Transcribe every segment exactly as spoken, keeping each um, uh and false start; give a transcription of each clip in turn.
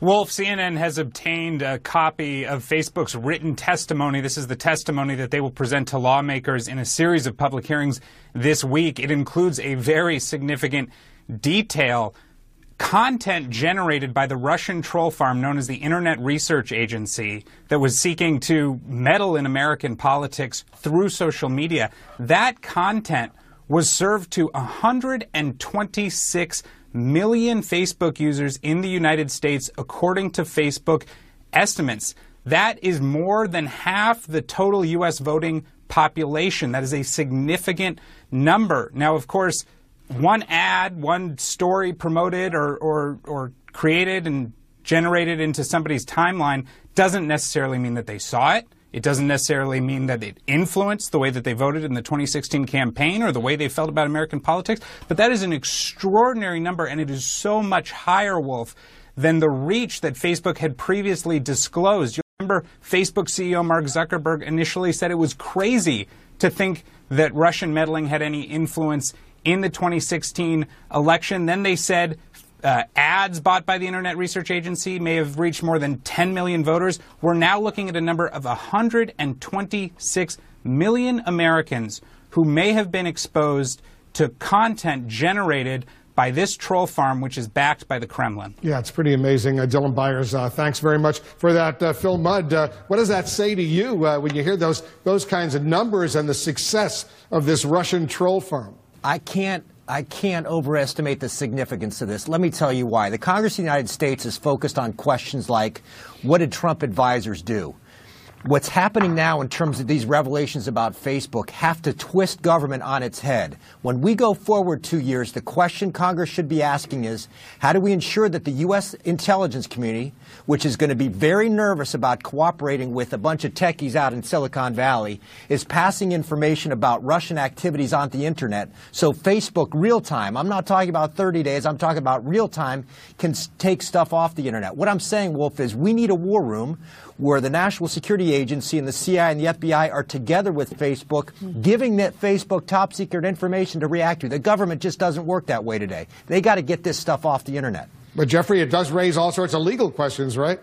Wolf, C N N has obtained a copy of Facebook's written testimony. This is the testimony that they will present to lawmakers in a series of public hearings this week. It includes a very significant detail. Content generated by the Russian troll farm known as the Internet Research Agency that was seeking to meddle in American politics through social media. That content was served to one hundred twenty-six million Facebook users in the United States, according to Facebook estimates. That is more than half the total U S voting population. That is a significant number. Now, of course, one ad, one story promoted or, or, or created and generated into somebody's timeline doesn't necessarily mean that they saw it. It doesn't necessarily mean that it influenced the way that they voted in the twenty sixteen campaign or the way they felt about American politics. But that is an extraordinary number, and it is so much higher, Wolf, than the reach that Facebook had previously disclosed. You remember Facebook C E O Mark Zuckerberg initially said it was crazy to think that Russian meddling had any influence in the twenty sixteen election. Then they said Uh, ads bought by the Internet Research Agency may have reached more than ten million voters. We're now looking at a number of one hundred twenty-six million Americans who may have been exposed to content generated by this troll farm, which is backed by the Kremlin. Yeah, it's pretty amazing. Uh, Dylan Byers, uh, thanks very much for that. Uh, Phil Mudd, uh, what does that say to you uh, when you hear those, those kinds of numbers and the success of this Russian troll farm? I can't I can't overestimate the significance of this. Let me tell you why. The Congress of the United States is focused on questions like, what did Trump advisors do? What's happening now in terms of these revelations about Facebook have to twist government on its head. When we go forward two years, the question Congress should be asking is, how do we ensure that the U S intelligence community, which is going to be very nervous about cooperating with a bunch of techies out in Silicon Valley, is passing information about Russian activities on the Internet so Facebook real time, I'm not talking about thirty days, I'm talking about real time, can take stuff off the Internet. What I'm saying, Wolf, is we need a war room where the National Security Agency and the C I A and the F B I are together with Facebook, giving that Facebook top secret information to react to. The government just doesn't work that way today. They got to get this stuff off the Internet. But, Jeffrey, it does raise all sorts of legal questions, right?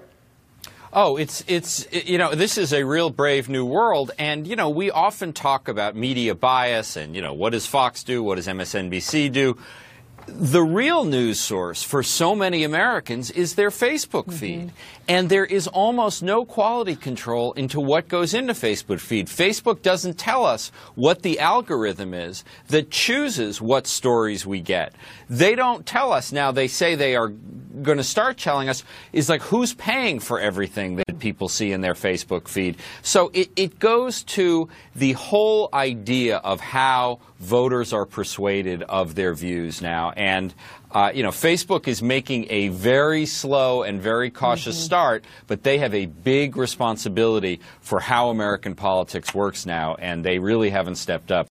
Oh, it's, it's, you know, this is a real brave new world. And, you know, we often talk about media bias and, you know, what does Fox do? What does M S N B C do? The real news source for so many Americans is their Facebook mm-hmm. feed. And there is almost no quality control into what goes into Facebook feed. Facebook doesn't tell us what the algorithm is that chooses what stories we get. They don't tell us. Now, they say they are going to start telling us is like who's paying for everything that people see in their Facebook feed. So it, it goes to the whole idea of how voters are persuaded of their views now. And, uh, you know, Facebook is making a very slow and very cautious mm-hmm. start, but they have a big responsibility for how American politics works now, and they really haven't stepped up.